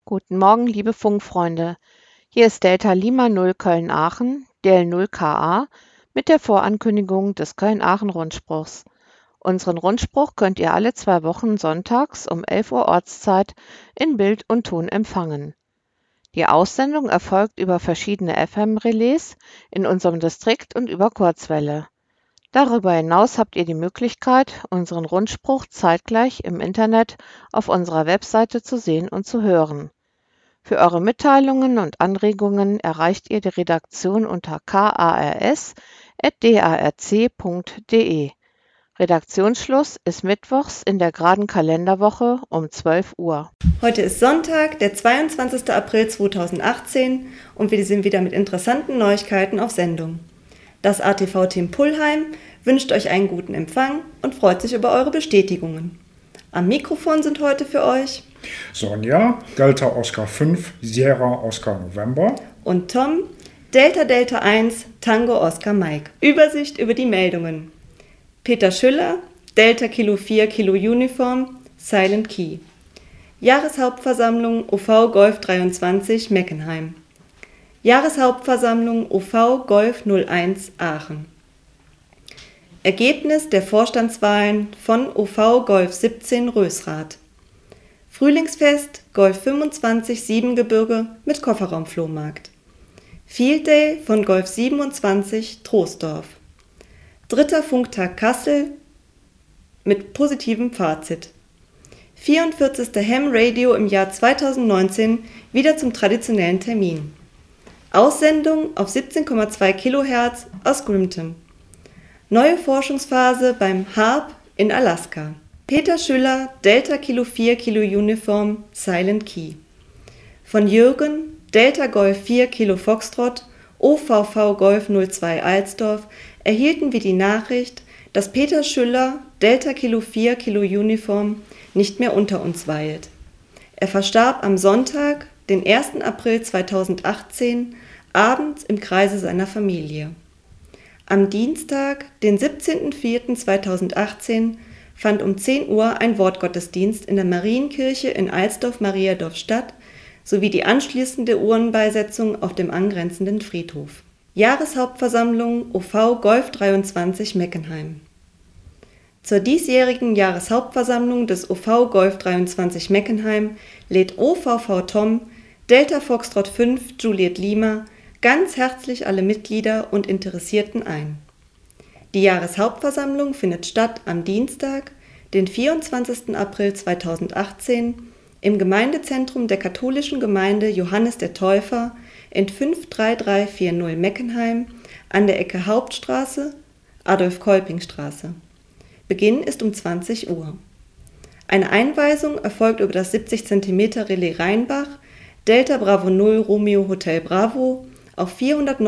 Guten Morgen, liebe Funkfreunde. Hier ist Delta Lima 0 Köln-Aachen, DL 0 KA, mit der Vorankündigung des Köln-Aachen-Rundspruchs. Unseren Rundspruch könnt ihr alle 2 Wochen sonntags um 11 Uhr Ortszeit in Bild und Ton empfangen. Die Aussendung erfolgt über verschiedene FM-Relais in unserem Distrikt und über Kurzwelle. Darüber hinaus habt ihr die Möglichkeit, unseren Rundspruch zeitgleich im Internet auf unserer Webseite zu sehen und zu hören. Für eure Mitteilungen und Anregungen erreicht ihr die Redaktion unter kars@darc.de. Redaktionsschluss ist mittwochs in der geraden Kalenderwoche um 12 Uhr. Heute ist Sonntag, der 22. April 2018 und wir sind wieder mit interessanten Neuigkeiten auf Sendung. Das ATV-Team Pullheim wünscht euch einen guten Empfang und freut sich über eure Bestätigungen. Am Mikrofon sind heute für euch Sonja, Delta Oscar 5, Sierra Oscar November und Tom, Delta Delta 1, Tango Oscar Mike. Übersicht über die Meldungen. Peter Schüller, Delta Kilo 4 Kilo Uniform, Silent Key. Jahreshauptversammlung OV Golf 23 Meckenheim. Jahreshauptversammlung OV Golf 01 Aachen. Ergebnis der Vorstandswahlen von OV Golf 17 Rösrath. Frühlingsfest Golf 25 Siebengebirge mit Kofferraumflohmarkt. Field Day von Golf 27 Troisdorf. Dritter Funktag Kassel mit positivem Fazit. 44. Ham Radio im Jahr 2019 wieder zum traditionellen Termin. Aussendung auf 17,2 kHz aus Grimpton. Neue Forschungsphase beim HARP in Alaska. Peter Schüller, Delta Kilo 4 Kilo Uniform, Silent Key. Von Jürgen, Delta Golf 4 Kilo Foxtrot, OVV Golf 02 Alsdorf erhielten wir die Nachricht, dass Peter Schüller, Delta Kilo 4 Kilo Uniform, nicht mehr unter uns weilt. Er verstarb am Sonntag, den 1. April 2018, abends im Kreise seiner Familie. Am Dienstag, den 17.04.2018, fand um 10 Uhr ein Wortgottesdienst in der Marienkirche in Alsdorf-Mariadorf statt, sowie die anschließende Urnenbeisetzung auf dem angrenzenden Friedhof. Jahreshauptversammlung OV Golf 23 Meckenheim. Zur diesjährigen Jahreshauptversammlung des OV Golf 23 Meckenheim lädt OVV Tom, Delta Foxtrot 5 Juliet Lima ganz herzlich alle Mitglieder und Interessierten ein. Die Jahreshauptversammlung findet statt am Dienstag, den 24. April 2018, im Gemeindezentrum der katholischen Gemeinde Johannes der Täufer in 53340 Meckenheim an der Ecke Hauptstraße, Adolf-Kolping-Straße. Beginn ist um 20 Uhr. Eine Einweisung erfolgt über das 70 cm Relais Rheinbach, Delta Bravo 0 Romeo Hotel Bravo auf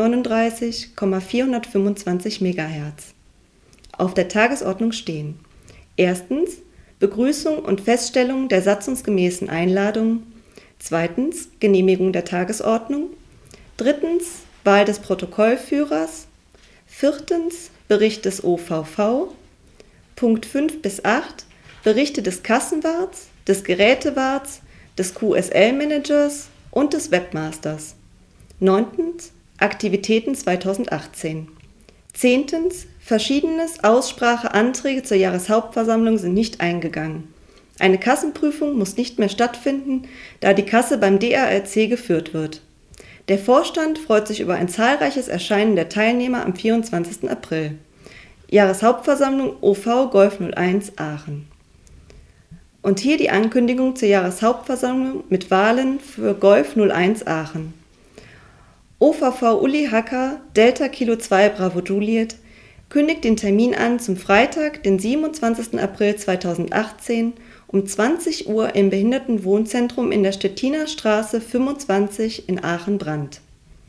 439,425 MHz. Auf der Tagesordnung stehen: Erstens Begrüßung und Feststellung der satzungsgemäßen Einladung. Zweitens Genehmigung der Tagesordnung. Drittens Wahl des Protokollführers. Viertens Bericht des OVV. Punkt 5 bis 8 Berichte des Kassenwarts, des Gerätewarts, des QSL-Managers und des Webmasters. 9. Aktivitäten 2018. 10. Verschiedenes Ausspracheanträge zur Jahreshauptversammlung sind nicht eingegangen. Eine Kassenprüfung muss nicht mehr stattfinden, da die Kasse beim DARC geführt wird. Der Vorstand freut sich über ein zahlreiches Erscheinen der Teilnehmer am 24. April. Jahreshauptversammlung OV Golf 01 Aachen. Und hier die Ankündigung zur Jahreshauptversammlung mit Wahlen für Golf 01 Aachen. OVV Uli Hacker, Delta Kilo 2 Bravo Juliet, kündigt den Termin an zum Freitag, den 27. April 2018 um 20 Uhr im Behindertenwohnzentrum in der Stettiner Straße 25 in Aachen-Brand.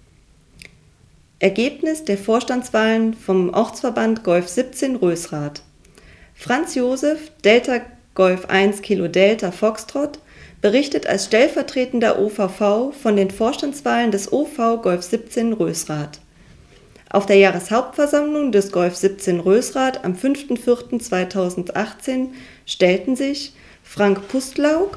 Ergebnis der Vorstandswahlen vom Ortsverband Golf 17 Rösrath. Franz Josef, Delta Golf 1 Kilo Delta Foxtrot, berichtet als stellvertretender OVV von den Vorstandswahlen des OV Golf 17 Rösrath. Auf der Jahreshauptversammlung des Golf 17 Rösrath am 5.4.2018 stellten sich Frank Pustlauk,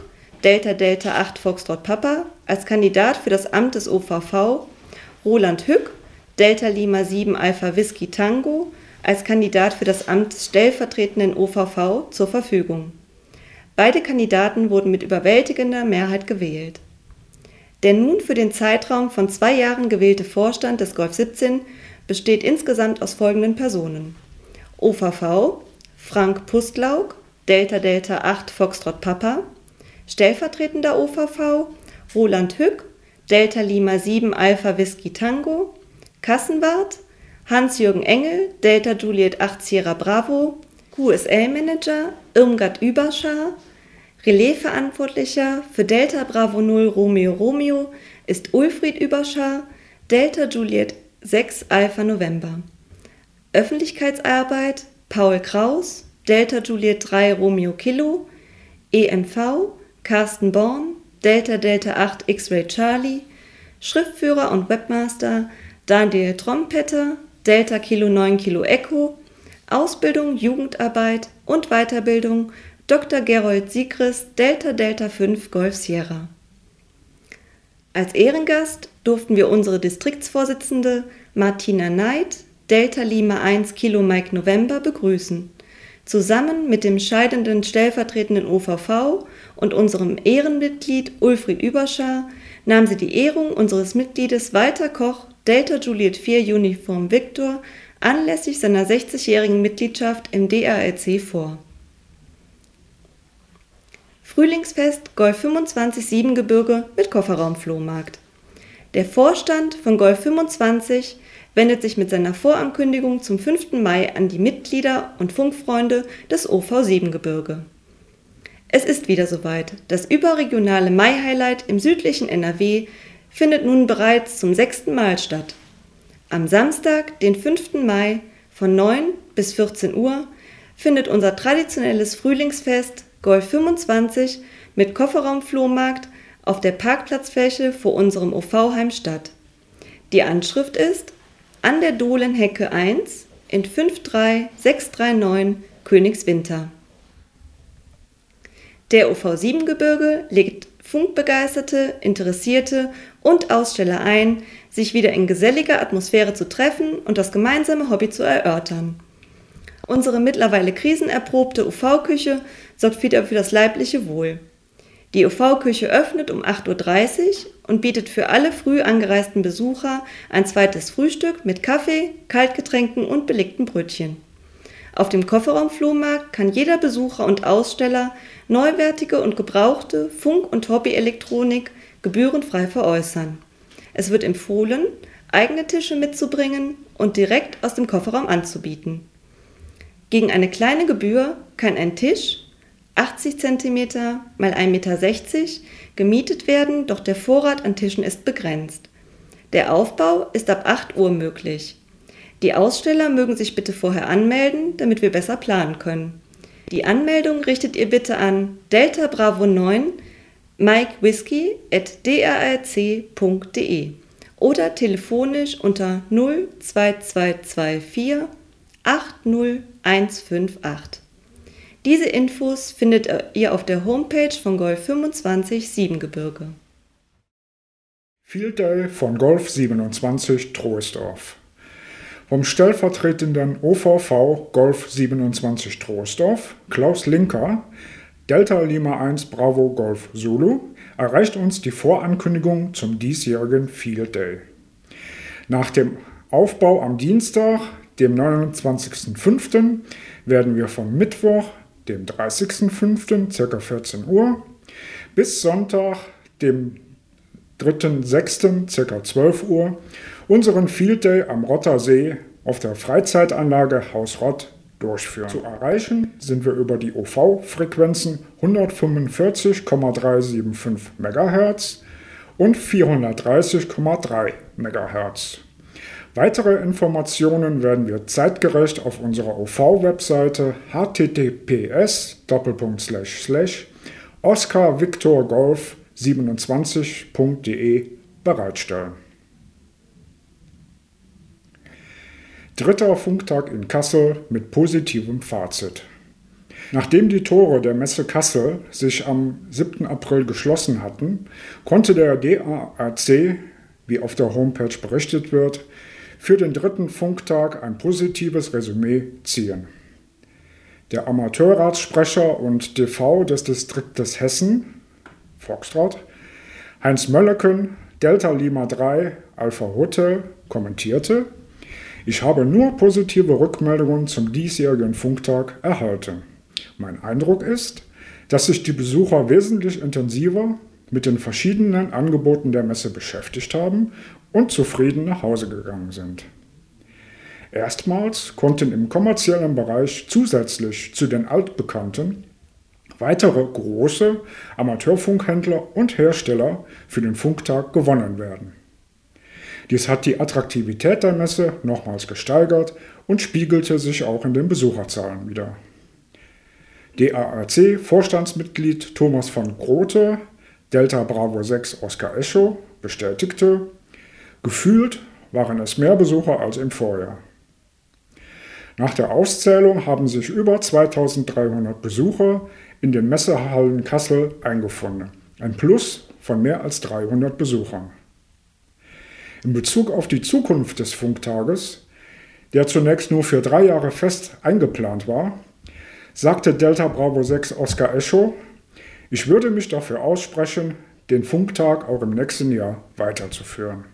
Delta Delta 8 Foxtrot Papa als Kandidat für das Amt des OVV, Roland Hück, Delta Lima 7 Alpha Whisky Tango als Kandidat für das Amt des stellvertretenden OVV zur Verfügung. Beide Kandidaten wurden mit überwältigender Mehrheit gewählt. Der nun für den Zeitraum von 2 Jahren gewählte Vorstand des Golf 17 besteht insgesamt aus folgenden Personen: OVV Frank Pustlauk, Delta Delta 8 Foxtrot Papa, stellvertretender OVV Roland Hück, Delta Lima 7 Alpha Whisky Tango, Kassenwart Hans-Jürgen Engel, Delta Juliet 8 Sierra Bravo, QSL-Manager Irmgard Überschar, Relaisverantwortlicher für Delta Bravo 0 Romeo Romeo ist Ulfried Überschar, Delta Juliet 6 Alpha November. Öffentlichkeitsarbeit Paul Kraus, Delta Juliet 3 Romeo Kilo, EMV Carsten Born, Delta Delta 8 X-Ray Charlie, Schriftführer und Webmaster Daniel Trompeter, Delta Kilo 9 Kilo Echo, Ausbildung, Jugendarbeit und Weiterbildung Dr. Gerold Sigrist, Delta Delta 5 Golf Sierra. Als Ehrengast durften wir unsere Distriktsvorsitzende Martina Neid, Delta Lima 1 Kilo Mike November begrüßen. Zusammen mit dem scheidenden stellvertretenden OVV und unserem Ehrenmitglied Ulfried Überschar nahm sie die Ehrung unseres Mitgliedes Walter Koch, Delta Juliet 4 Uniform Victor, anlässlich seiner 60-jährigen Mitgliedschaft im DALC vor. Frühlingsfest Golf 25 Siebengebirge mit Kofferraumflohmarkt. Der Vorstand von Golf 25 wendet sich mit seiner Vorankündigung zum 5. Mai an die Mitglieder und Funkfreunde des OV Siebengebirge. Es ist wieder soweit. Das überregionale Mai-Highlight im südlichen NRW findet nun bereits zum 6. Mal statt. Am Samstag, den 5. Mai von 9 bis 14 Uhr findet unser traditionelles Frühlingsfest Golf 25 mit Kofferraumflohmarkt auf der Parkplatzfläche vor unserem OV-Heim statt. Die Anschrift ist An der Dohlenhecke 1 in 53639 Königswinter. Der OV Siebengebirge lädt Funkbegeisterte, Interessierte und Aussteller ein, sich wieder in geselliger Atmosphäre zu treffen und das gemeinsame Hobby zu erörtern. Unsere mittlerweile krisenerprobte UV-Küche sorgt wieder für das leibliche Wohl. Die UV-Küche öffnet um 8:30 Uhr und bietet für alle früh angereisten Besucher ein zweites Frühstück mit Kaffee, Kaltgetränken und belegten Brötchen. Auf dem Kofferraumflohmarkt kann jeder Besucher und Aussteller neuwertige und gebrauchte Funk- und Hobbyelektronik gebührenfrei veräußern. Es wird empfohlen, eigene Tische mitzubringen und direkt aus dem Kofferraum anzubieten. Gegen eine kleine Gebühr kann ein Tisch, 80 cm x 1,60 Meter, gemietet werden, doch der Vorrat an Tischen ist begrenzt. Der Aufbau ist ab 8 Uhr möglich. Die Aussteller mögen sich bitte vorher anmelden, damit wir besser planen können. Die Anmeldung richtet ihr bitte an Delta Bravo 9 Mike Whisky @drlc.de oder telefonisch unter 02224 80158. Diese Infos findet ihr auf der Homepage von Golf 25 Siebengebirge. Field Day von Golf 27 Troisdorf. Vom stellvertretenden OVV Golf 27 Troisdorf, Klaus Linker, Delta Lima 1 Bravo Golf Zulu, erreicht uns die Vorankündigung zum diesjährigen Field Day. Nach dem Aufbau am Dienstag, dem 29.05., werden wir vom Mittwoch, dem 30.05. ca. 14 Uhr, bis Sonntag, dem 3.06. ca. 12 Uhr, unseren Field Day am Rotter See auf der Freizeitanlage Haus Rott durchführen. Zu erreichen sind wir über die OV-Frequenzen 145,375 MHz und 430,3 MHz. Weitere Informationen werden wir zeitgerecht auf unserer OV-Webseite https://oscarvictorgolf27.de bereitstellen. Dritter Funktag in Kassel mit positivem Fazit. Nachdem die Tore der Messe Kassel sich am 7. April geschlossen hatten, konnte der DARC, wie auf der Homepage berichtet wird, für den 3. Funktag ein positives Resümee ziehen. Der Amateurratssprecher und DV des Distriktes Hessen, Foxtrot, Heinz Mölleken, Delta Lima 3, Alpha Hotel, kommentierte: Ich habe nur positive Rückmeldungen zum diesjährigen Funktag erhalten. Mein Eindruck ist, dass sich die Besucher wesentlich intensiver mit den verschiedenen Angeboten der Messe beschäftigt haben und zufrieden nach Hause gegangen sind. Erstmals konnten im kommerziellen Bereich zusätzlich zu den altbekannten weitere große Amateurfunkhändler und Hersteller für den Funktag gewonnen werden. Dies hat die Attraktivität der Messe nochmals gesteigert und spiegelte sich auch in den Besucherzahlen wider. DARC-Vorstandsmitglied Thomas von Grote, Delta Bravo 6 Oscar Echo, bestätigte: Gefühlt waren es mehr Besucher als im Vorjahr. Nach der Auszählung haben sich über 2300 Besucher in den Messehallen Kassel eingefunden, ein Plus von mehr als 300 Besuchern. In Bezug auf die Zukunft des Funktages, der zunächst nur für 3 Jahre fest eingeplant war, sagte Delta Bravo 6 Oscar Echo: Ich würde mich dafür aussprechen, den Funktag auch im nächsten Jahr weiterzuführen.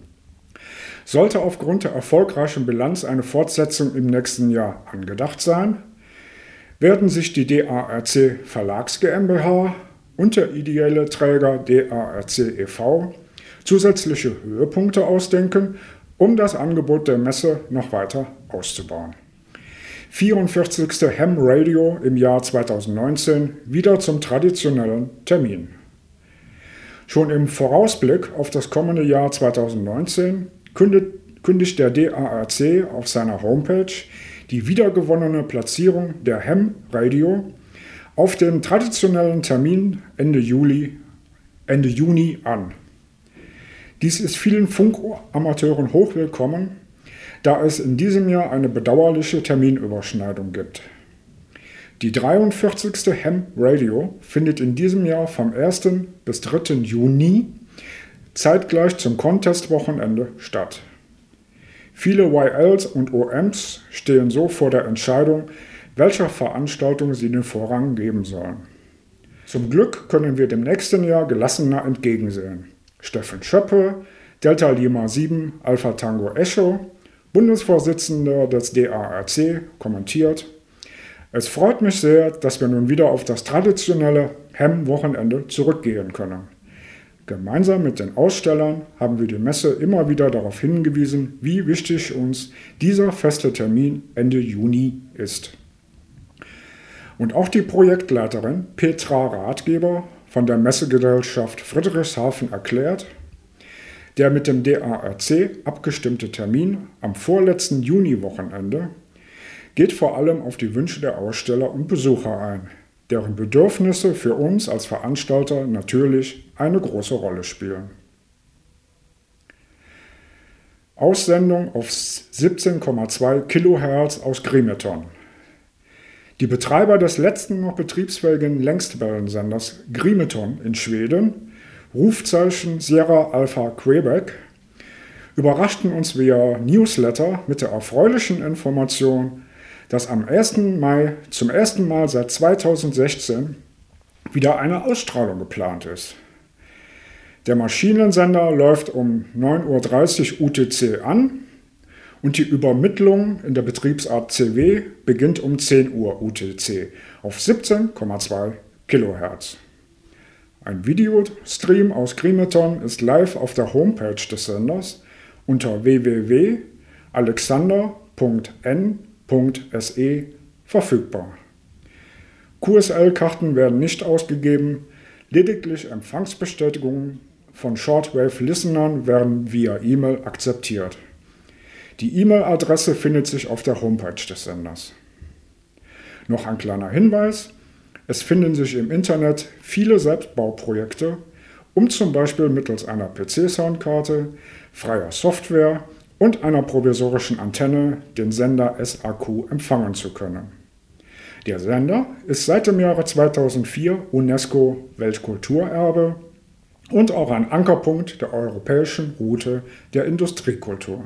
Sollte aufgrund der erfolgreichen Bilanz eine Fortsetzung im nächsten Jahr angedacht sein, werden sich die DARC Verlags GmbH und der ideelle Träger DARC e.V. zusätzliche Höhepunkte ausdenken, um das Angebot der Messe noch weiter auszubauen. 44. Ham Radio im Jahr 2019 wieder zum traditionellen Termin. Schon im Vorausblick auf das kommende Jahr 2019 kündigt der DARC auf seiner Homepage die wiedergewonnene Platzierung der Ham Radio auf den traditionellen Termin Ende Juni an. Dies ist vielen Funkamateuren hochwillkommen, da es in diesem Jahr eine bedauerliche Terminüberschneidung gibt. Die 43. Ham Radio findet in diesem Jahr vom 1. bis 3. Juni zeitgleich zum Contest-Wochenende statt. Viele YLs und OMs stehen so vor der Entscheidung, welcher Veranstaltung sie den Vorrang geben sollen. Zum Glück können wir dem nächsten Jahr gelassener entgegensehen. Steffen Schöppe, Delta Lima 7 Alpha Tango Echo, Bundesvorsitzender des DARC, kommentiert: Es freut mich sehr, dass wir nun wieder auf das traditionelle Ham-Wochenende zurückgehen können. Gemeinsam mit den Ausstellern haben wir die Messe immer wieder darauf hingewiesen, wie wichtig uns dieser feste Termin Ende Juni ist. Und auch die Projektleiterin Petra Ratgeber von der Messegesellschaft Friedrichshafen erklärt: Der mit dem DARC abgestimmte Termin am vorletzten Juni-Wochenende geht vor allem auf die Wünsche der Aussteller und Besucher ein, deren Bedürfnisse für uns als Veranstalter natürlich eine große Rolle spielen. Aussendung auf 17,2 kHz aus Grimeton. Die Betreiber des letzten noch betriebsfähigen Längstwellensenders Grimeton in Schweden, Rufzeichen Sierra Alpha Quebec, überraschten uns via Newsletter mit der erfreulichen Information, dass am 1. Mai zum ersten Mal seit 2016 wieder eine Ausstrahlung geplant ist. Der Maschinensender läuft um 9:30 Uhr UTC an und die Übermittlung in der Betriebsart CW beginnt um 10 Uhr UTC auf 17,2 kHz. Ein Videostream aus Grimeton ist live auf der Homepage des Senders unter www.alexander.n.se verfügbar. QSL-Karten werden nicht ausgegeben, lediglich Empfangsbestätigungen von Shortwave-Listenern werden via E-Mail akzeptiert. Die E-Mail-Adresse findet sich auf der Homepage des Senders. Noch ein kleiner Hinweis: Es finden sich im Internet viele Selbstbauprojekte, um zum Beispiel mittels einer PC-Soundkarte, freier Software und einer provisorischen Antenne den Sender SAQ empfangen zu können. Der Sender ist seit dem Jahre 2004 UNESCO-Weltkulturerbe und auch ein Ankerpunkt der europäischen Route der Industriekultur.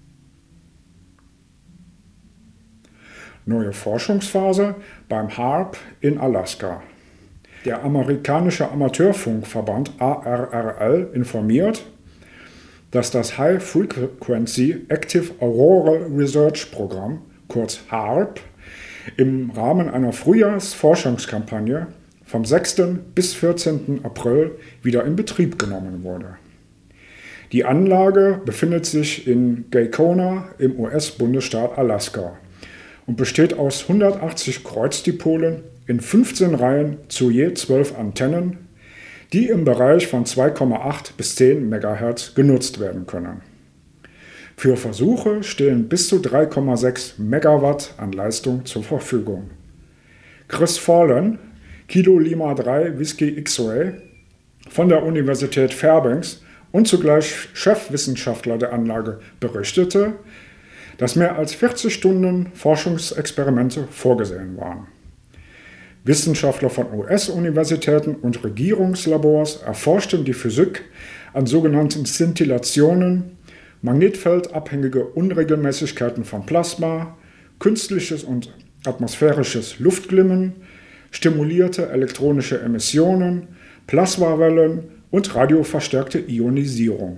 Neue Forschungsphase beim HAARP in Alaska. Der amerikanische Amateurfunkverband ARRL informiert, dass das High Frequency Active Auroral Research Programm, kurz HAARP, im Rahmen einer Frühjahrsforschungskampagne vom 6. bis 14. April wieder in Betrieb genommen wurde. Die Anlage befindet sich in Gacona im US-Bundesstaat Alaska und besteht aus 180 Kreuzdipolen in 15 Reihen zu je 12 Antennen, die im Bereich von 2,8 bis 10 MHz genutzt werden können. Für Versuche stehen bis zu 3,6 Megawatt an Leistung zur Verfügung. Chris Fallen, Kilo Lima 3 Whiskey X-Ray von der Universität Fairbanks und zugleich Chefwissenschaftler der Anlage, berichtete, dass mehr als 40 Stunden Forschungsexperimente vorgesehen waren. Wissenschaftler von US-Universitäten und Regierungslabors erforschten die Physik an sogenannten Szintillationen, magnetfeldabhängige Unregelmäßigkeiten von Plasma, künstliches und atmosphärisches Luftglimmen, stimulierte elektronische Emissionen, Plasmawellen und radioverstärkte Ionisierung.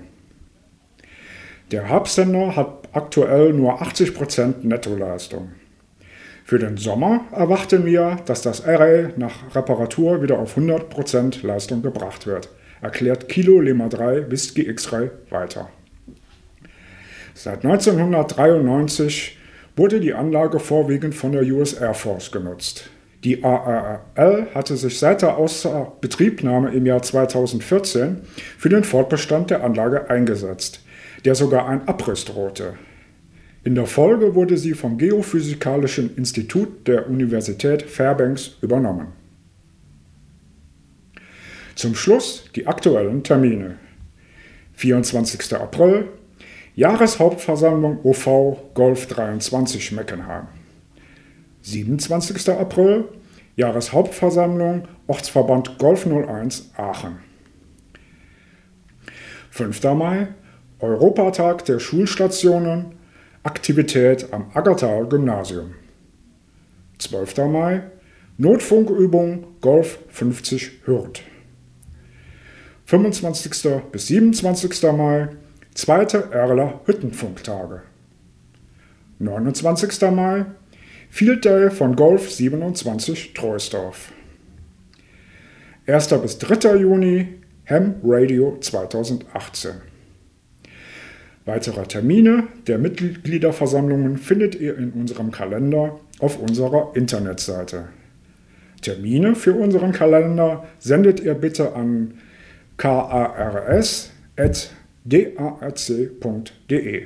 Der HAARP-Sender hat aktuell nur 80% Nettoleistung. Für den Sommer erwarten wir, dass das Array nach Reparatur wieder auf 100% Leistung gebracht wird, erklärt Kilo Lima 3 Whiskey X-Ray weiter. Seit 1993 wurde die Anlage vorwiegend von der US Air Force genutzt. Die ARRL hatte sich seit der Außerbetriebnahme im Jahr 2014 für den Fortbestand der Anlage eingesetzt, der sogar ein Abriss drohte. In der Folge wurde sie vom Geophysikalischen Institut der Universität Fairbanks übernommen. Zum Schluss die aktuellen Termine. 24. April, Jahreshauptversammlung OV Golf 23 Meckenheim. 27. April, Jahreshauptversammlung Ortsverband Golf 01 Aachen. 5. Mai, Europatag der Schulstationen, Aktivität am Aggertal Gymnasium. 12. Mai, Notfunkübung Golf 50 Hürth. 25. bis 27. Mai, zweite Erler Hüttenfunktage. 29. Mai, Field Day von Golf 27 Troisdorf. 1. bis 3. Juni, Ham Radio 2018. Weitere Termine der Mitgliederversammlungen findet ihr in unserem Kalender auf unserer Internetseite. Termine für unseren Kalender sendet ihr bitte an kars@darc.de.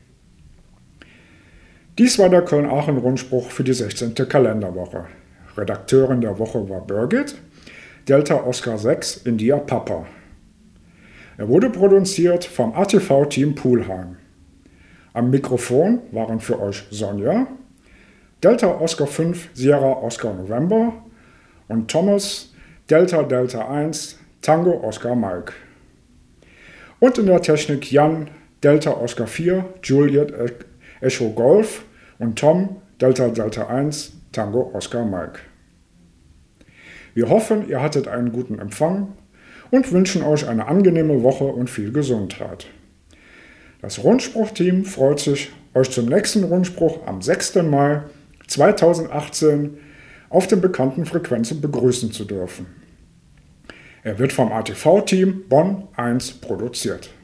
Dies war der Köln-Aachen-Rundspruch für die 16. Kalenderwoche. Redakteurin der Woche war Birgit, Delta Oscar 6 India Papa. Er wurde produziert vom ATV-Team Pulheim. Am Mikrofon waren für euch Sonja, Delta Oscar 5 Sierra Oscar November und Thomas, Delta Delta 1 Tango Oscar Mike. Und in der Technik Jan, Delta Oscar 4 Juliet Echo Golf und Tom, Delta Delta 1 Tango Oscar Mike. Wir hoffen, ihr hattet einen guten Empfang und wünschen euch eine angenehme Woche und viel Gesundheit. Das Rundspruch-Team freut sich, euch zum nächsten Rundspruch am 6. Mai 2018 auf den bekannten Frequenzen begrüßen zu dürfen. Er wird vom ATV-Team Bonn 1 produziert.